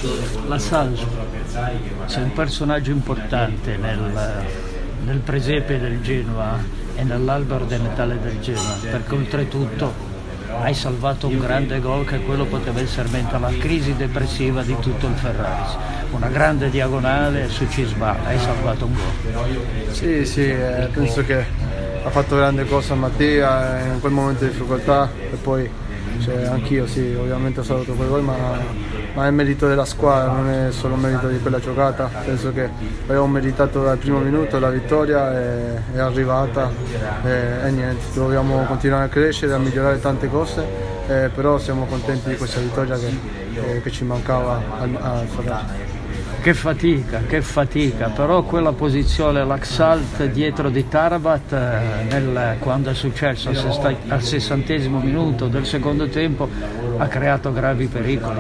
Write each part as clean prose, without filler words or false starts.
La Salso, sei un personaggio importante nel presepe del Genoa e nell'albero del Natale del Genoa, perché oltretutto hai salvato un grande gol che quello poteva essere mentre la crisi depressiva di tutto il Ferraris. Una grande diagonale su Cisba, hai salvato un gol. Sì, penso che ha fatto grande cosa Mattia in quel momento di difficoltà e poi anch'io sì, ovviamente ho salvato quel gol, ma è merito della squadra, non è solo merito di quella giocata. Penso che abbiamo meritato dal primo minuto la vittoria, è arrivata e niente, dobbiamo continuare a crescere, a migliorare tante cose, però siamo contenti di questa vittoria che ci mancava al Ferrari. Che fatica, però quella posizione, l'Axalt dietro di Tarabat, quando è successo al 60° minuto del secondo tempo, ha creato gravi pericoli.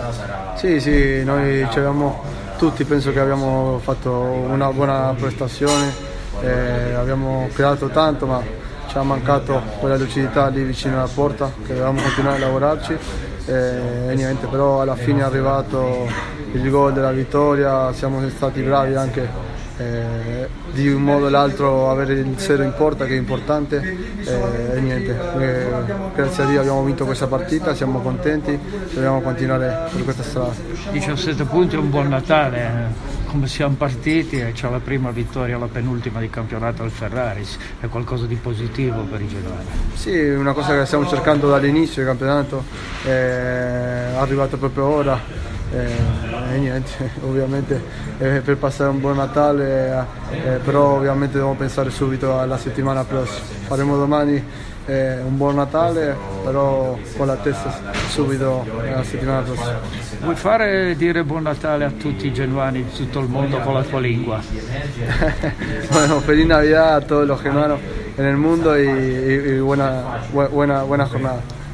Sì, noi tutti penso che abbiamo fatto una buona prestazione, abbiamo creato tanto, ma ci ha mancato quella lucidità lì vicino alla porta, che dovevamo continuare a lavorarci e niente, però alla fine è arrivato il gol della vittoria, siamo stati bravi anche di un modo o l'altro avere il 0 in porta, che è importante, e niente, grazie a Dio abbiamo vinto questa partita, siamo contenti, dobbiamo continuare per questa strada. 17 punti è un buon Natale, come siamo partiti e c'è la prima vittoria, la penultima di campionato al Ferraris, è qualcosa di positivo per i genuani. Sì, una cosa che stiamo cercando dall'inizio del campionato, è arrivato proprio ora. E niente, ovviamente per passare un buon Natale, però ovviamente dobbiamo pensare subito alla settimana prossima. Faremo domani un buon Natale, però con la testa subito alla settimana prossima. Vuoi dire buon Natale a tutti i genuani di tutto il mondo con la tua lingua? Bueno, feliz Navidad a todos los genuanos en el mundo y buena jornada.